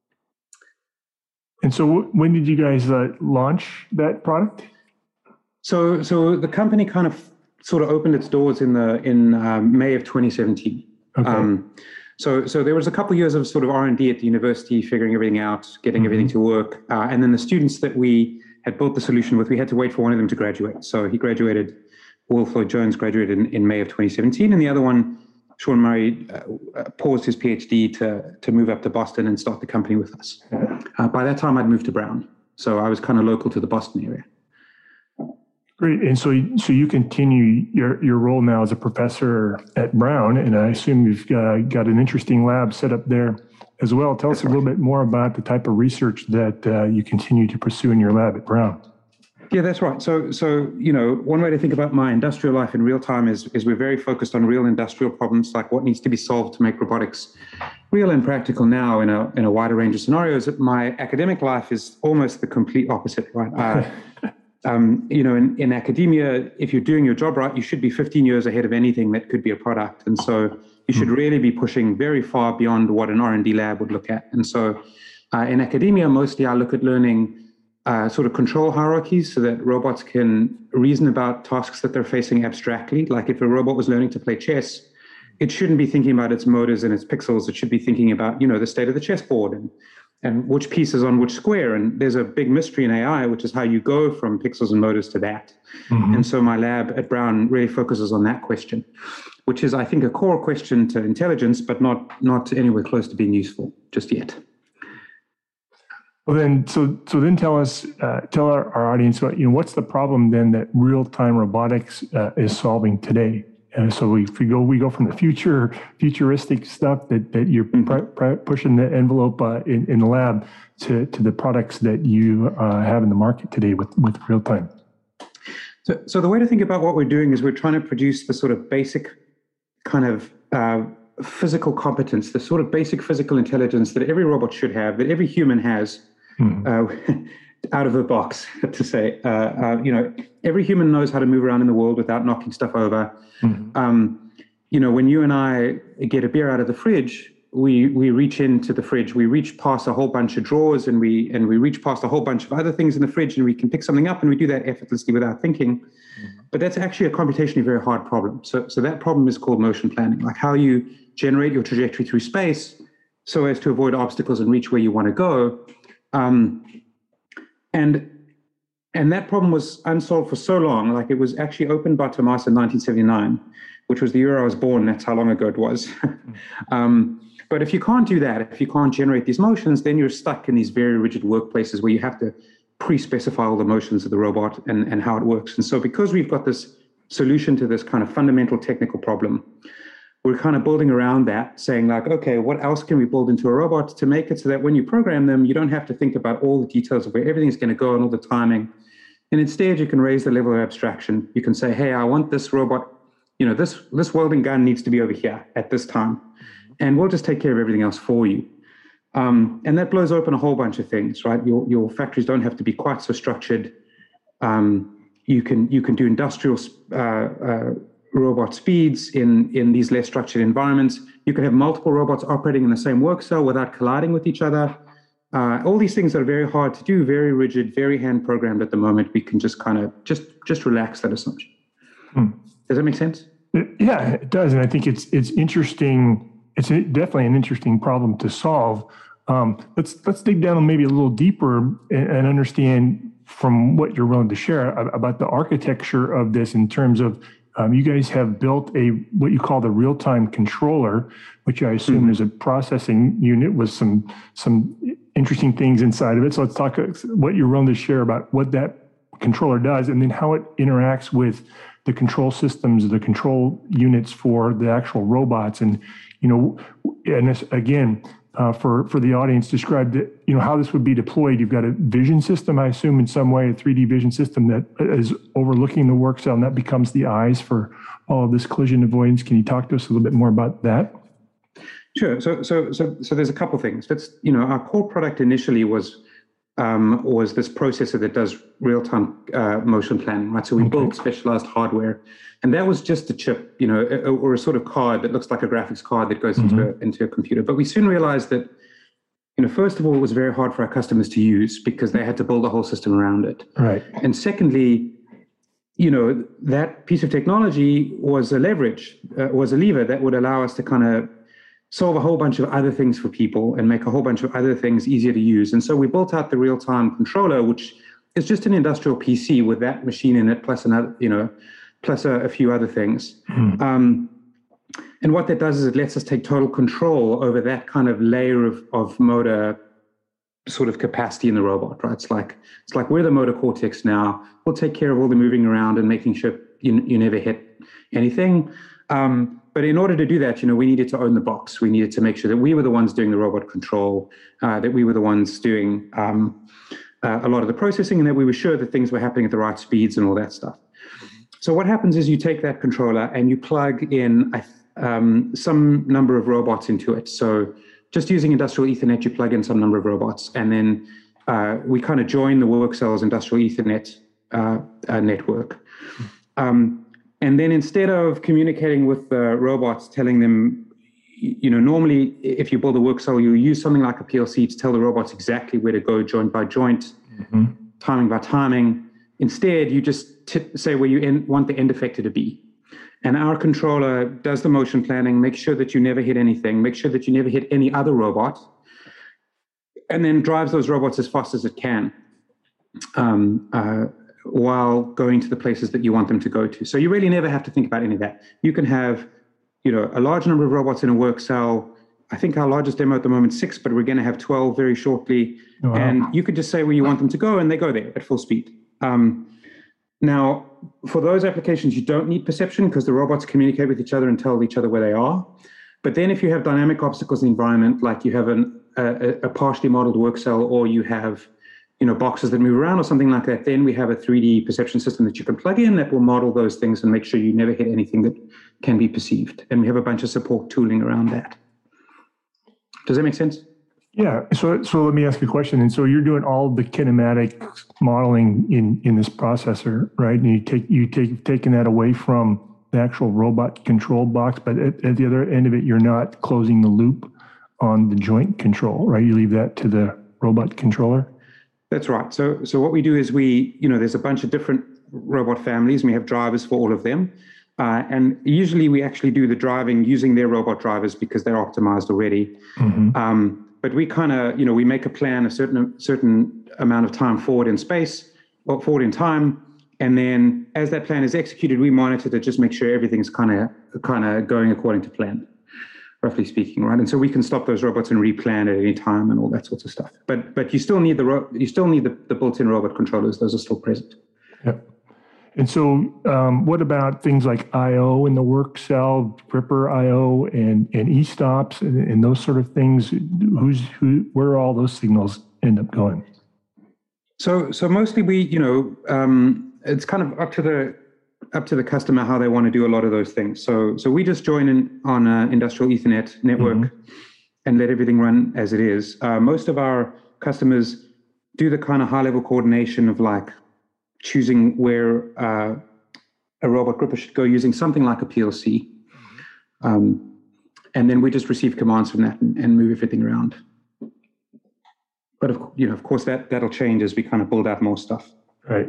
And so when did you guys launch that product? So the company kind of sort of opened its doors in May of 2017. Okay. So there was a couple of years of sort of R&D at the university, figuring everything out, getting everything to work. And then the students that we had built the solution with, we had to wait for one of them to graduate. So he graduated, Will Floyd Jones graduated in May of 2017. And the other one, Sean Murray, paused his PhD to move up to Boston and start the company with us. By that time, I'd moved to Brown. So I was kind of local to the Boston area. Great. And so you continue your role now as a professor at Brown, and I assume you've got an interesting lab set up there as well. Tell us a little bit more about the type of research that you continue to pursue in your lab at Brown. Yeah, that's right. So one way to think about my industrial life in real time is we're very focused on real industrial problems, like what needs to be solved to make robotics real and practical now in a wider range of scenarios. My academic life is almost the complete opposite, right? In academia, if you're doing your job right, you should be 15 years ahead of anything that could be a product. And so you should really be pushing very far beyond what an R&D lab would look at. And so in academia, mostly I look at learning sort of control hierarchies so that robots can reason about tasks that they're facing abstractly. Like if a robot was learning to play chess, it shouldn't be thinking about its motors and its pixels. It should be thinking about, the state of the chessboard and which piece is on which square. And there's a big mystery in AI, which is how you go from pixels and motors to that. Mm-hmm. And so my lab at Brown really focuses on that question, which is, I think, a core question to intelligence, but not anywhere close to being useful just yet. Well, then, so then tell our audience what's the problem then that real-time robotics is solving today. So we go from the futuristic stuff that you're pushing the envelope in the lab to the products that you have in the market today with real time. So the way to think about what we're doing is we're trying to produce the sort of basic kind of physical competence, the sort of basic physical intelligence that every robot should have, that every human has. Out of the box, to say, every human knows how to move around in the world without knocking stuff over. Mm-hmm. When you and I get a beer out of the fridge, we reach into the fridge, we reach past a whole bunch of drawers, and we reach past a whole bunch of other things in the fridge, and we can pick something up, and we do that effortlessly without thinking. Mm-hmm. But that's actually a computationally very hard problem. So that problem is called motion planning, like how you generate your trajectory through space so as to avoid obstacles and reach where you want to go. And that problem was unsolved for so long. Like it was actually opened by Tomasa in 1979, which was the year I was born. That's how long ago it was. But if you can't do that, if you can't generate these motions, then you're stuck in these very rigid workplaces where you have to pre-specify all the motions of the robot and how it works. And so because we've got this solution to this kind of fundamental technical problem, we're kind of building around that, saying like, okay, what else can we build into a robot to make it so that when you program them, you don't have to think about all the details of where everything's going to go and all the timing. And instead, you can raise the level of abstraction. You can say, hey, I want this robot, this welding gun needs to be over here at this time. And we'll just take care of everything else for you. And that blows open a whole bunch of things, right? Your factories don't have to be quite so structured. You can do industrial robot speeds in these less structured environments. You can have multiple robots operating in the same work cell without colliding with each other. All these things are very hard to do, very rigid, very hand programmed at the moment. We can just kind of just relax that assumption. Does that make sense? Yeah, it does. And I think it's interesting. It's definitely an interesting problem to solve. Let's dig down maybe a little deeper and understand from what you're willing to share about the architecture of this in terms of you guys have built what you call the real-time controller, which I assume is a processing unit with some interesting things inside of it. So let's talk what you're willing to share about what that controller does, and then how it interacts with the control systems, the control units for the actual robots, and this, again. For the audience, describe how this would be deployed. You've got a vision system, I assume, in some way, a 3D vision system that is overlooking the work cell, and that becomes the eyes for all of this collision avoidance. Can you talk to us a little bit more about that? Sure. So there's a couple things. Our core product initially was this processor that does real-time motion planning, right? So we built specialized hardware, and that was just a chip, or a sort of card that looks like a graphics card that goes into a computer. But we soon realized that, first of all, it was very hard for our customers to use because they had to build a whole system around it. Right. And secondly, that piece of technology was a lever that would allow us to kind of solve a whole bunch of other things for people and make a whole bunch of other things easier to use. And so we built out the real-time controller, which is just an industrial PC with that machine in it, plus another, plus a few other things. And what that does is it lets us take total control over that kind of layer of motor sort of capacity in the robot, right? It's like we're the motor cortex now. We'll take care of all the moving around and making sure you never hit anything. But in order to do that, we needed to own the box. We needed to make sure that we were the ones doing the robot control, that we were the ones doing a lot of the processing, and that we were sure that things were happening at the right speeds and all that stuff. So what happens is you take that controller and you plug in some number of robots into it. So just using industrial Ethernet, you plug in some number of robots, and then we kind of join the WorkCell's industrial Ethernet network. And then instead of communicating with the robots, telling them, normally if you build a WorkCell, you use something like a PLC to tell the robots exactly where to go, joint by joint, timing by timing. Instead, you just say where you want the end effector to be. And our controller does the motion planning, makes sure that you never hit anything, make sure that you never hit any other robot, and then drives those robots as fast as it can while going to the places that you want them to go to. So you really never have to think about any of that. You can have, a large number of robots in a WorkCell. I think our largest demo at the moment is 6, but we're going to have 12 very shortly. Wow. And you could just say where you want them to go, and they go there at full speed. Now, for those applications, you don't need perception because the robots communicate with each other and tell each other where they are. But then if you have dynamic obstacles in the environment, like you have a partially modeled WorkCell, or you have boxes that move around or something like that, then we have a 3D perception system that you can plug in that will model those things and make sure you never hit anything that can be perceived. And we have a bunch of support tooling around that. Does that make sense? Yeah. So let me ask you a question. And so you're doing all the kinematic modeling in this processor, right? And you've taken that away from the actual robot control box, but at the other end of it, you're not closing the loop on the joint control, right? You leave that to the robot controller. That's right. So what we do is there's a bunch of different robot families, and we have drivers for all of them. And usually we actually do the driving using their robot drivers because they're optimized already. But we kind of, we make a plan a certain amount of time forward in space or forward in time. And then as that plan is executed, we monitor to just make sure everything's kind of going according to plan, roughly speaking, right? And so we can stop those robots and replan at any time and all that sorts of stuff. But you still need the built-in robot controllers; those are still present. Yep. And so, what about things like I/O in the WorkCell, Gripper I/O, and e-stops and those sort of things? Where all those signals end up going? So mostly it's kind of up to the customer how they want to do a lot of those things. So we just join in on an industrial Ethernet network and let everything run as it is. Most of our customers do the kind of high-level coordination of like choosing where a robot gripper should go using something like a PLC. And then we just receive commands from that and move everything around. But of course, that'll change as we kind of build out more stuff. Right.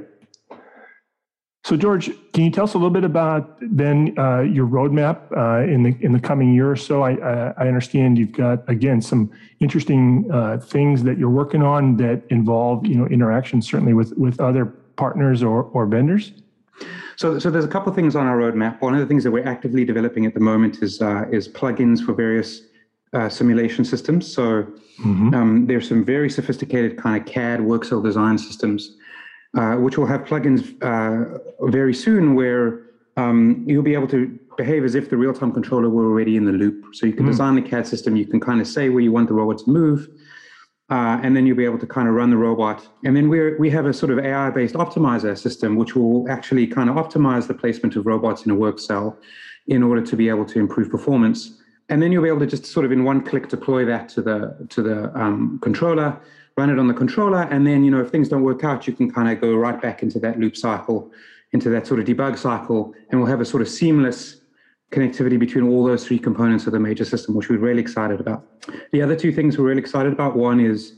So George, can you tell us a little bit about then your roadmap in the coming year or so? I understand you've got, again, some interesting things that you're working on that involve interaction certainly with other partners or vendors. So there's a couple of things on our roadmap. One of the things that we're actively developing at the moment is plugins for various simulation systems. So there's some very sophisticated kind of CAD WorkCell design systems, which will have plugins very soon where you'll be able to behave as if the real-time controller were already in the loop. So you can design the CAD system, you can kind of say where you want the robot to move, and then you'll be able to kind of run the robot. And then we have a sort of AI-based optimizer system, which will actually kind of optimize the placement of robots in a WorkCell in order to be able to improve performance. And then you'll be able to just sort of in one click deploy that to the controller, run it on the controller, and then if things don't work out, you can kind of go right back into that loop cycle, into that sort of debug cycle, and we'll have a sort of seamless connectivity between all those three components of the major system, which we're really excited about. The other two things we're really excited about, one is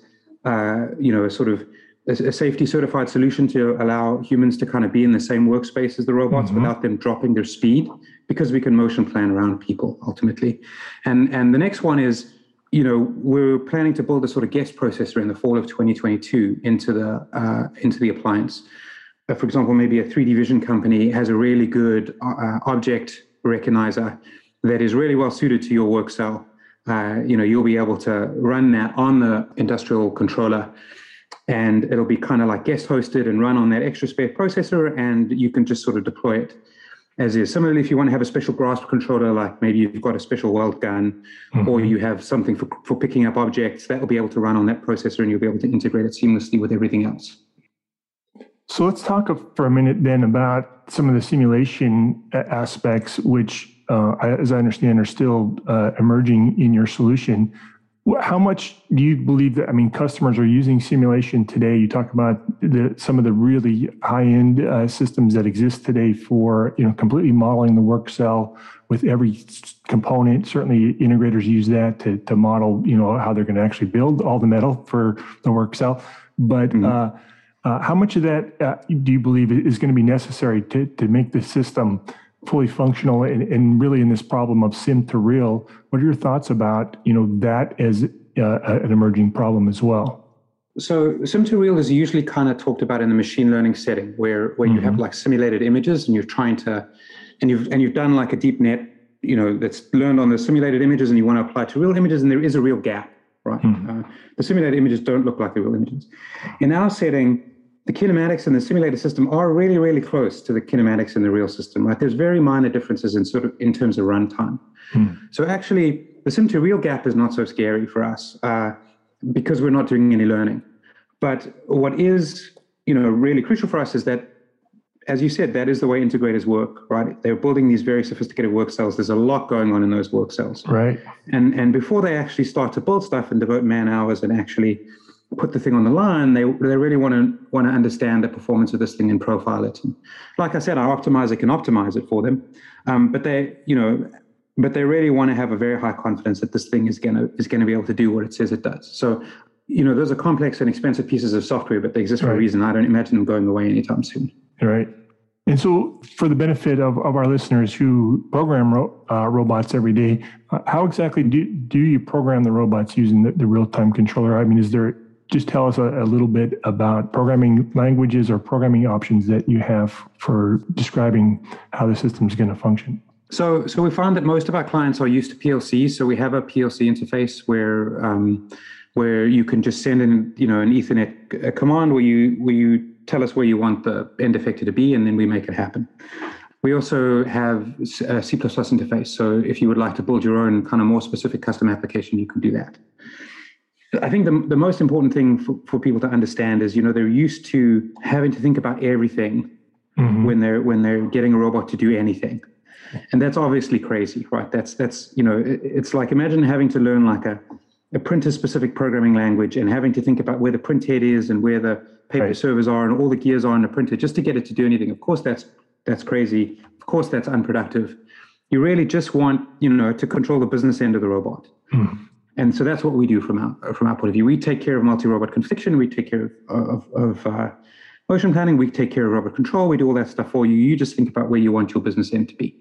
a sort of a safety certified solution to allow humans to kind of be in the same workspace as the robots without them dropping their speed, because we can motion plan around people ultimately. And the next one is, we're planning to build a sort of guest processor in the fall of 2022 into the appliance. For example, maybe a 3D vision company has a really good object recognizer that is really well suited to your WorkCell. you'll be able to run that on the industrial controller, and it'll be kind of like guest hosted and run on that extra spare processor, and you can just sort of deploy it as is. Similarly, if you want to have a special grasp controller, like maybe you've got a special weld gun, or you have something for picking up objects, that will be able to run on that processor, and you'll be able to integrate it seamlessly with everything else. So let's talk for a minute then about some of the simulation aspects, which, as I understand, are still emerging in your solution. How much do you believe that, customers are using simulation today? You talk about some of the really high-end systems that exist today for, completely modeling the work cell with every component. Certainly integrators use that to model, how they're going to actually build all the metal for the work cell. But how much of that do you believe is going to be necessary to make the system fully functional and really in this problem of sim to real? What are your thoughts about, that as an emerging problem as well? So sim to real is usually kind of talked about in the machine learning setting where you have like simulated images and you're trying to, and you've done like a deep net, that's learned on the simulated images and you want to apply to real images, and there is a real gap, right? The simulated images don't look like the real images. In our setting, the kinematics in the simulated system are really, really close to the kinematics in the real system. Right? There's very minor differences in terms of runtime. So actually, the sim to real gap is not so scary for us because we're not doing any learning. But what is, really crucial for us is that, as you said, that is the way integrators work, right? They're building these very sophisticated work cells. There's a lot going on in those work cells, right? And before they actually start to build stuff and devote man hours and actually put the thing on the line, they really want to understand the performance of this thing and profile it. And like I said, our optimizer can optimize it for them, but they really want to have a very high confidence that this thing is going to be able to do what it says it does. So, those are complex and expensive pieces of software, but they exist for a reason. I don't imagine them going away anytime soon. Right. And so, for the benefit of our listeners who program robots every day, how exactly do you program the robots using the real-time controller? Just tell us a little bit about programming languages or programming options that you have for describing how the system is going to function. So we found that most of our clients are used to PLCs. So we have a PLC interface where you can just send in, an Ethernet command where you tell us where you want the end effector to be, and then we make it happen. We also have a C++ interface. So if you would like to build your own kind of more specific custom application, you can do that. I think the most important thing for people to understand is, they're used to having to think about everything when they're getting a robot to do anything. And that's obviously crazy, right? That's it's like, imagine having to learn like a printer specific programming language and having to think about where the print head is and where the paper servers are and all the gears are in the printer just to get it to do anything. Of course, that's crazy. Of course, that's unproductive. You really just want, to control the business end of the robot. And so that's what we do from our point of view. We take care of multi-robot confliction. We take care of motion planning. We take care of robot control. We do all that stuff for you. You just think about where you want your business end to be.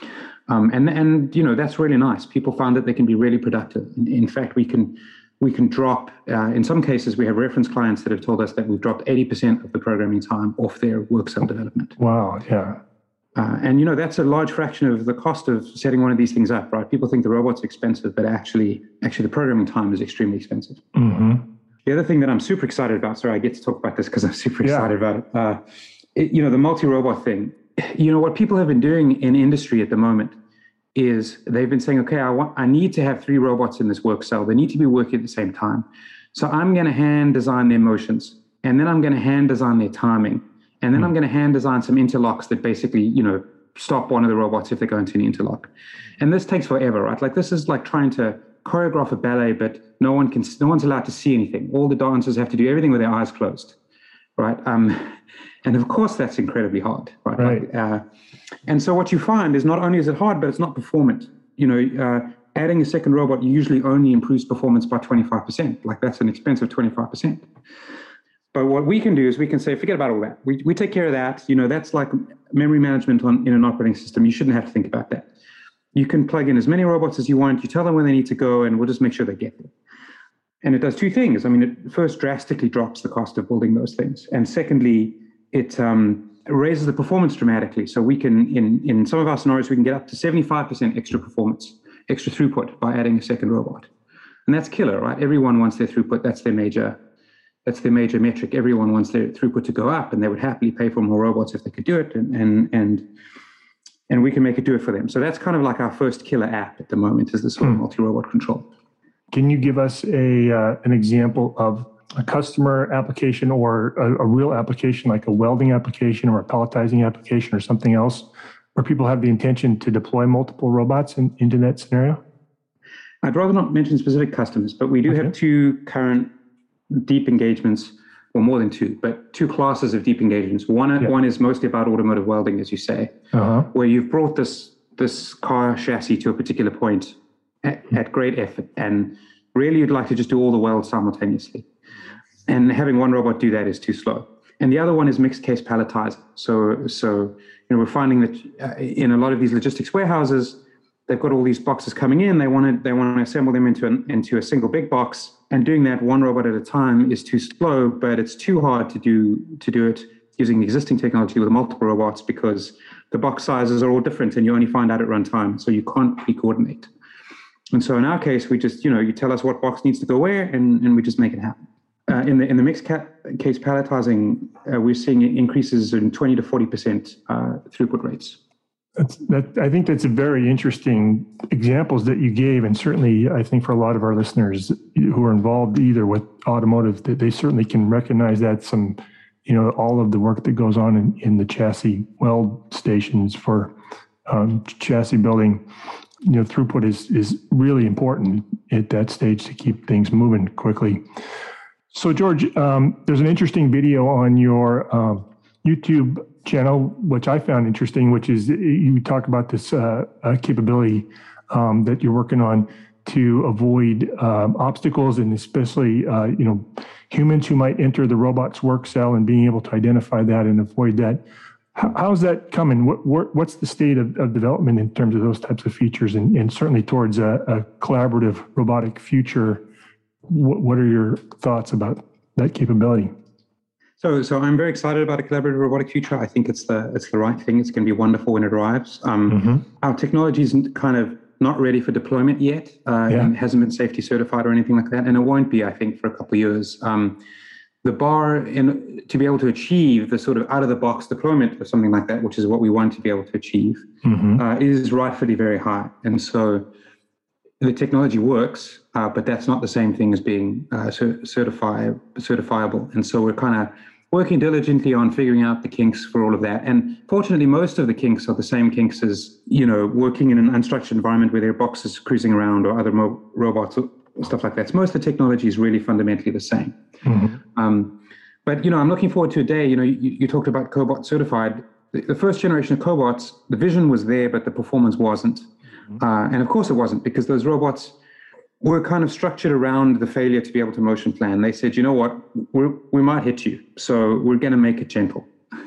And that's really nice. People found that they can be really productive. In fact, we can drop, in some cases, we have reference clients that have told us that we've dropped 80% of the programming time off their work cell development. Wow, yeah. And that's a large fraction of the cost of setting one of these things up, right? People think the robot's expensive, but actually the programming time is extremely expensive. The other thing that I'm super excited about, sorry, I get to talk about this because I'm super excited about it. The multi-robot thing. What people have been doing in industry at the moment is they've been saying, okay, I need to have 3 robots in this work cell. They need to be working at the same time. So I'm going to hand design their motions, and then I'm going to hand design their timing. And then I'm going to hand design some interlocks that basically, stop one of the robots if they go into an interlock. And this takes forever, right? Like this is like trying to choreograph a ballet, but no one's allowed to see anything. All the dancers have to do everything with their eyes closed, right? And of course that's incredibly hard, right? And so what you find is not only is it hard, but it's not performant. Adding a second robot usually only improves performance by 25%. Like that's an expensive 25%. But what we can do is we can say, forget about all that. We take care of that. That's like memory management in an operating system. You shouldn't have to think about that. You can plug in as many robots as you want. You tell them where they need to go, and we'll just make sure they get there. And it does 2 things. It first drastically drops the cost of building those things. And secondly, it raises the performance dramatically. So we can, in some of our scenarios, we can get up to 75% extra performance extra throughput by adding a second robot. And that's killer, right? Everyone wants their throughput. That's their major metric. Everyone wants their throughput to go up, and they would happily pay for more robots if they could do it. And we can make it do it for them. So that's kind of like our first killer app at the moment, is this sort of multi-robot control. Can you give us an example of a customer application or a real application, like a welding application or a pelletizing application or something else, where people have the intention to deploy multiple robots into that scenario? I'd rather not mention specific customers, but we do have two current deep engagements, or more than two, but two classes of deep engagements. One is mostly about automotive welding, as you say, where you've brought this car chassis to a particular point at great effort, and really you'd like to just do all the welds simultaneously. And having one robot do that is too slow. And the other one is mixed case palletizing. So we're finding that in a lot of these logistics warehouses, they've got all these boxes coming in. They want to assemble them into a single big box, and doing that one robot at a time is too slow. But it's too hard to do it using existing technology with multiple robots, because the box sizes are all different, and you only find out at runtime, so you can't pre-coordinate. And so in our case, we just you tell us what box needs to go where, and we just make it happen. In the mixed case palletizing, we're seeing increases in 20 to 40% throughput rates. I think that's a very interesting examples that you gave, and certainly I think for a lot of our listeners who are involved either with automotive, that they certainly can recognize that all of the work that goes on in the chassis weld stations for chassis building. Throughput is really important at that stage to keep things moving quickly. So George, there's an interesting video on your YouTube channel, which I found interesting, which is you talk about this capability that you're working on to avoid obstacles, and especially humans who might enter the robot's work cell, and being able to identify that and avoid that. How's that coming? What's the state of development in terms of those types of features, and certainly towards a collaborative robotic future? What are your thoughts about that capability? So I'm very excited about a collaborative robotic future. I think it's the right thing. It's going to be wonderful when it arrives. Our technology is kind of not ready for deployment yet. It hasn't been safety certified or anything like that, and it won't be, I think, for a couple of years. The bar to be able to achieve the sort of out-of-the-box deployment of something like that, which is what we want to be able to achieve, is rightfully very high. And so the technology works, but that's not the same thing as being certifiable. And so we're kind of working diligently on figuring out the kinks for all of that. And fortunately, most of the kinks are the same kinks as, working in an unstructured environment where there are boxes cruising around or other robots or stuff like that. So most of the technology is really fundamentally the same. But, I'm looking forward to a day, you talked about Cobot certified. The first generation of Cobots, the vision was there, but the performance wasn't. And of course it wasn't, because those robots were kind of structured around the failure to be able to motion plan. They said, you know what, we might hit you, so we're going to make it gentle.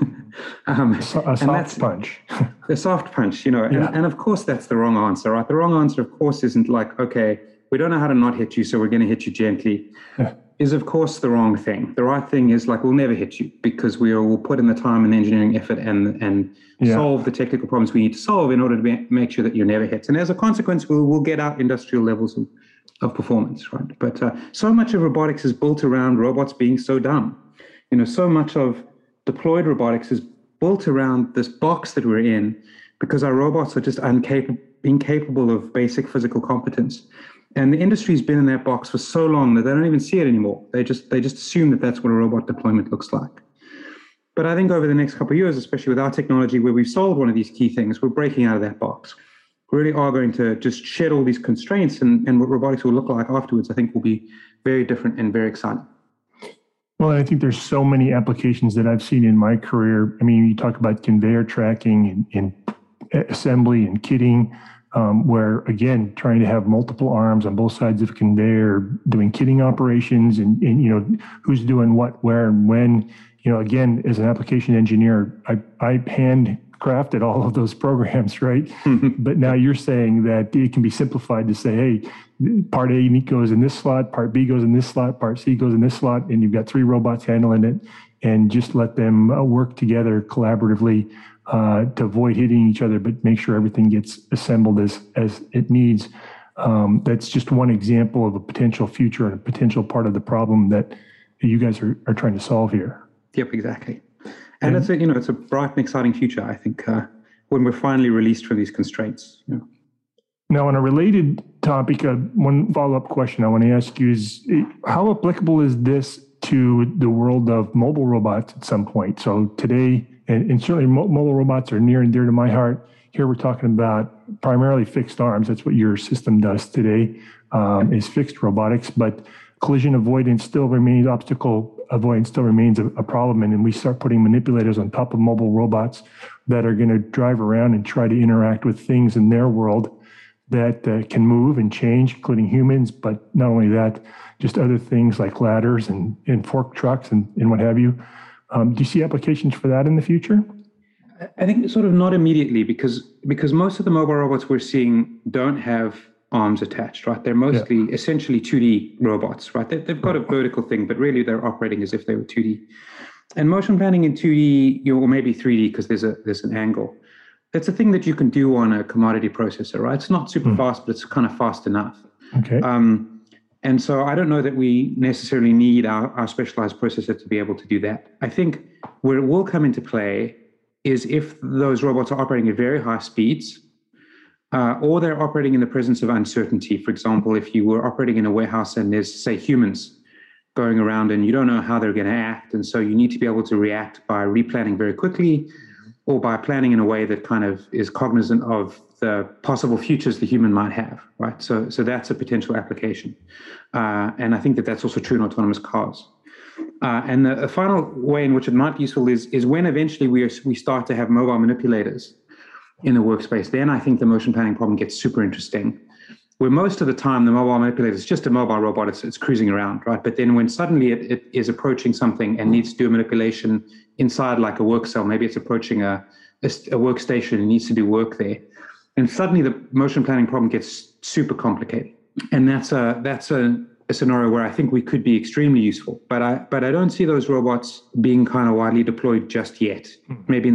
A soft punch. A soft punch, and of course that's the wrong answer, right? The wrong answer, of course, isn't like, okay, we don't know how to not hit you, so we're going to hit you gently. Is of course the wrong thing. The right thing is like, we'll never hit you, because we'll put in the time and the engineering effort and solve the technical problems we need to solve in order to make sure that you're never hit. And as a consequence, we'll get out industrial levels of performance, right? But so much of robotics is built around robots being so dumb. So much of deployed robotics is built around this box that we're in, because our robots are just incapable of basic physical competence. And the industry's been in that box for so long that they don't even see it anymore. They just assume that that's what a robot deployment looks like. But I think over the next couple of years, especially with our technology, where we've solved one of these key things, we're breaking out of that box. We really are going to just shed all these constraints, and what robotics will look like afterwards, I think, will be very different and very exciting. Well, I think there's so many applications that I've seen in my career. I mean, you talk about conveyor tracking and assembly and kitting, where, again, trying to have multiple arms on both sides of a conveyor, doing kitting operations, and who's doing what, where, and when. Again, as an application engineer, I handcrafted all of those programs, right? But now you're saying that it can be simplified to say, hey, part A goes in this slot, part B goes in this slot, part C goes in this slot, and you've got 3 robots handling it, and just let them work together collaboratively. to avoid hitting each other, but make sure everything gets assembled as it needs. That's just one example of a potential future and a potential part of the problem that you guys are trying to solve here. Yep, exactly. And it's a bright and exciting future, I think, when we're finally released from these constraints. You know. Now, on a related topic, one follow-up question I want to ask you is, how applicable is this to the world of mobile robots at some point? So today, and certainly mobile robots are near and dear to my heart. Here we're talking about primarily fixed arms. That's what your system does today, is fixed robotics. But collision avoidance still remains, obstacle avoidance still remains a problem. And we start putting manipulators on top of mobile robots that are going to drive around and try to interact with things in their world that can move and change, including humans. But not only that, just other things like ladders and fork trucks and what have you. Do you see applications for that in the future? I think sort of not immediately because most of the mobile robots we're seeing don't have arms attached, right? They're mostly essentially 2D robots, right? They've got a vertical thing, but really they're operating as if they were 2D. And motion planning in 2D, or maybe 3D because there's an angle. That's a thing that you can do on a commodity processor, right? It's not super fast, but it's kind of fast enough. Okay. And so I don't know that we necessarily need our specialized processor to be able to do that. I think where it will come into play is if those robots are operating at very high speeds, or they're operating in the presence of uncertainty. For example, if you were operating in a warehouse and there's, say, humans going around and you don't know how they're going to act, and so you need to be able to react by replanning very quickly or by planning in a way that kind of is cognizant of the possible futures the human might have, right? So that's a potential application. And I think that's also true in autonomous cars. And the final way in which it might be useful is when eventually we start to have mobile manipulators in the workspace. Then I think the motion planning problem gets super interesting, where most of the time the mobile manipulator is just a mobile robot. It's cruising around, right? But then when suddenly it is approaching something and needs to do a manipulation inside like a work cell, maybe it's approaching a workstation and needs to do work there. And suddenly the motion planning problem gets super complicated. And that's a scenario where I think we could be extremely useful. But I don't see those robots being kind of widely deployed just yet. Maybe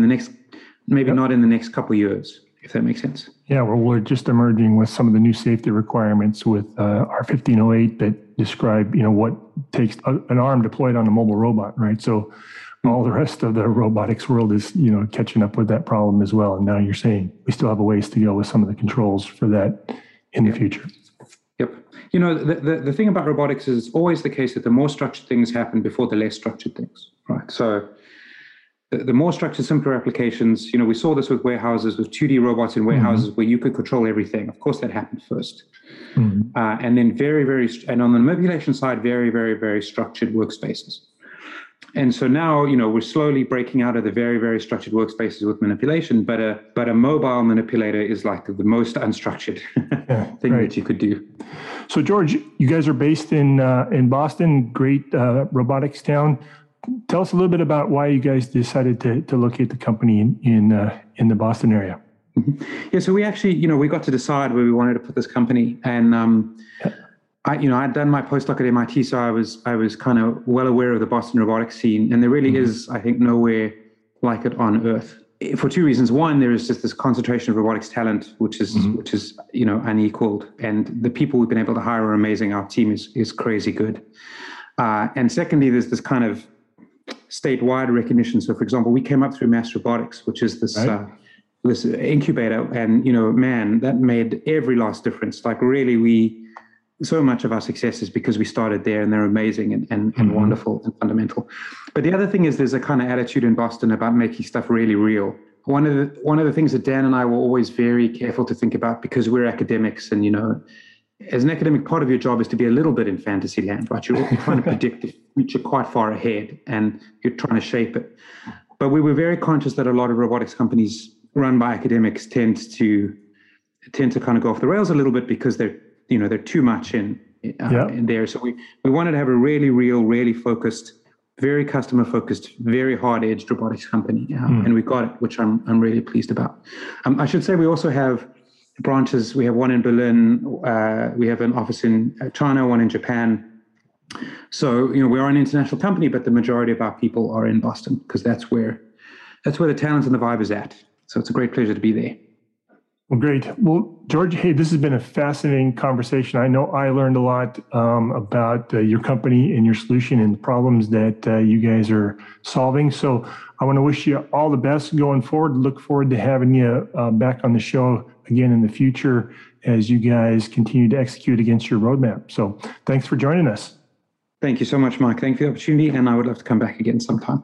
not in the next couple of years, if that makes sense. Yeah, well, we're just emerging with some of the new safety requirements with R1508 that describe, what takes an arm deployed on a mobile robot, right? So all the rest of the robotics world is, catching up with that problem as well. And now you're saying we still have a ways to go with some of the controls for that in the future. Yep. The thing about robotics is always the case that the more structured things happen before the less structured things, right? So the more structured, simpler applications, we saw this with warehouses, with 2D robots in warehouses where you could control everything. Of course, that happened first. And then and on the manipulation side, very, very, very structured workspaces. And so now, we're slowly breaking out of the very, very structured workspaces with manipulation, but a mobile manipulator is like the most unstructured thing that you could do. So, George, you guys are based in Boston, great robotics town. Tell us a little bit about why you guys decided to locate the company in the Boston area. Yeah, so we actually, we got to decide where we wanted to put this company, and I'd done my postdoc at MIT, so I was kind of well aware of the Boston robotics scene, and there really is, I think, nowhere like it on Earth for two reasons. One, there is just this concentration of robotics talent, which is unequaled, and the people we've been able to hire are amazing. Our team is crazy good, and secondly, there's this kind of statewide recognition. So, for example, we came up through Mass Robotics, which is this this incubator, and man, that made every last difference. Like really, so much of our success is because we started there, and they're amazing and wonderful and fundamental. But the other thing is, there's a kind of attitude in Boston about making stuff really real. One of the things that Dan and I were always very careful to think about, because we're academics, and as an academic, part of your job is to be a little bit in fantasy land, right? You're trying to predict the future quite far ahead, and you're trying to shape it. But we were very conscious that a lot of robotics companies run by academics tend to kind of go off the rails a little bit because they're too much in there. So we wanted to have a really real, really focused, very customer focused, very hard edged robotics company, and we got it, which I'm really pleased about. I should say we also have branches. We have one in Berlin. We have an office in China, one in Japan. So, we are an international company, but the majority of our people are in Boston because that's where that's where the talent and the vibe is at. So it's a great pleasure to be there. Well, great. Well, George, hey, this has been a fascinating conversation. I know I learned a lot about your company and your solution and the problems that you guys are solving. So I want to wish you all the best going forward. Look forward to having you back on the show again in the future as you guys continue to execute against your roadmap. So thanks for joining us. Thank you so much, Mike. Thank you for the opportunity, and I would love to come back again sometime.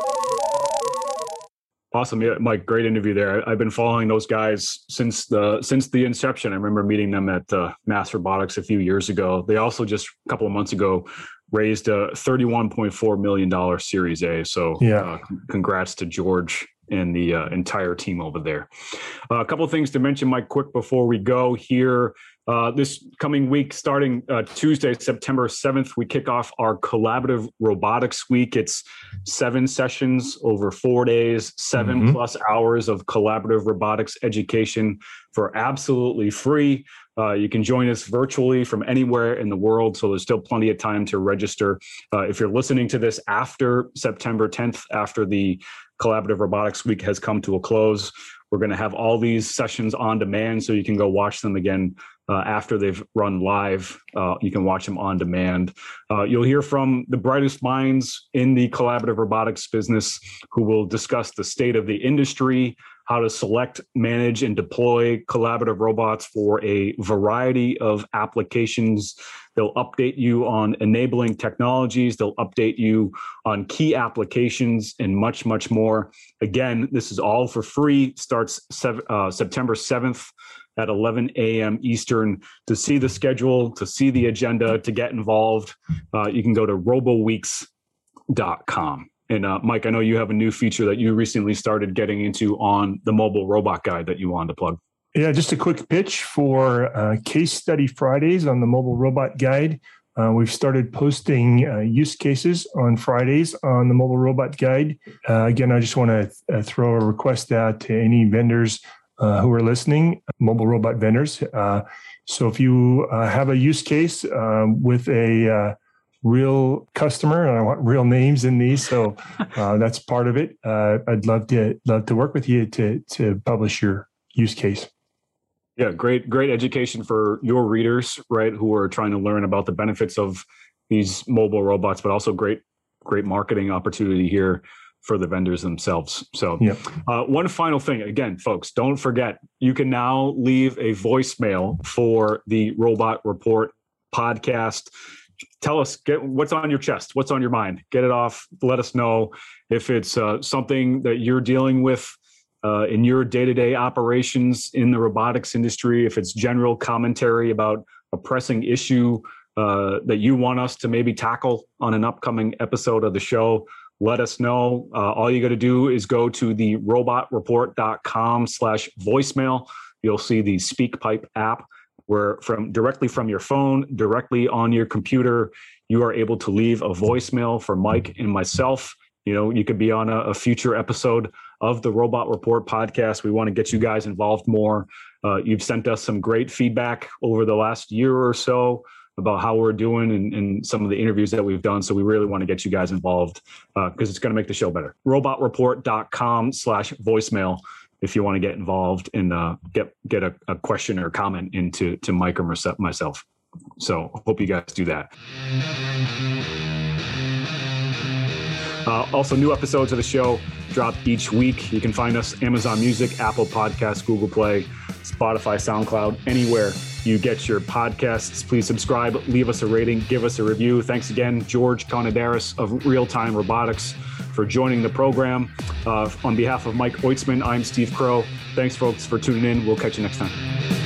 Awesome. Yeah, Mike, great interview there. I've been following those guys since the inception. I remember meeting them at Mass Robotics a few years ago. They also just a couple of months ago raised a $31.4 million Series A. So congrats to George and the entire team over there. A couple of things to mention, Mike, quick before we go here. This coming week, starting Tuesday, September 7th, we kick off our Collaborative Robotics Week. It's 7 sessions over 4 days, 7 plus hours of collaborative robotics education for absolutely free. You can join us virtually from anywhere in the world, so there's still plenty of time to register. If you're listening to this after September 10th, after the Collaborative Robotics Week has come to a close, we're going to have all these sessions on demand, so you can go watch them again after they've run live. You can watch them on demand. You'll hear from the brightest minds in the collaborative robotics business who will discuss the state of the industry, how to select, manage, and deploy collaborative robots for a variety of applications. They'll update you on enabling technologies. They'll update you on key applications and much, much more. Again, this is all for free. Starts September 7th at 11 a.m. Eastern. To see the schedule, to see the agenda, to get involved, you can go to roboweeks.com. And Mike, I know you have a new feature that you recently started getting into on the Mobile Robot Guide that you wanted to plug. Yeah, just a quick pitch for Case Study Fridays on the Mobile Robot Guide. We've started posting use cases on Fridays on the Mobile Robot Guide. Again, I just want to throw a request out to any vendors who are listening, mobile robot vendors. So if you have a use case with a real customer, and I want real names in these, so that's part of it. I'd love to work with you to publish your use case. Yeah, great education for your readers, right, who are trying to learn about the benefits of these mobile robots, but also great marketing opportunity here for the vendors themselves. So one final thing, again, folks, don't forget, you can now leave a voicemail for the Robot Report podcast. Tell us, what's on your chest, what's on your mind. Get it off. Let us know if it's something that you're dealing with in your day-to-day operations in the robotics industry, if it's general commentary about a pressing issue that you want us to maybe tackle on an upcoming episode of the show. Let us know. All you got to do is go to the robotreport.com/voicemail. You'll see the SpeakPipe app where directly from your phone, directly on your computer, you are able to leave a voicemail for Mike and myself. You know, you could be on a future episode of the Robot Report podcast. We want to get you guys involved more. You've sent us some great feedback over the last year or so about how we're doing and some of the interviews that we've done. So we really want to get you guys involved because it's going to make the show better. robotreport.com/voicemail if you want to get involved and get a question or comment into Mike or myself. So hope you guys do that. Also, new episodes of the show drop each week. You can find us Amazon Music, Apple Podcasts, Google Play, Spotify, SoundCloud, anywhere you get your podcasts. Please subscribe, leave us a rating, give us a review. Thanks again, George Conadaris of Real Time Robotics, for joining the program. On behalf of Mike Oitzman, I'm Steve Crow. Thanks, folks, for tuning in. We'll catch you next time.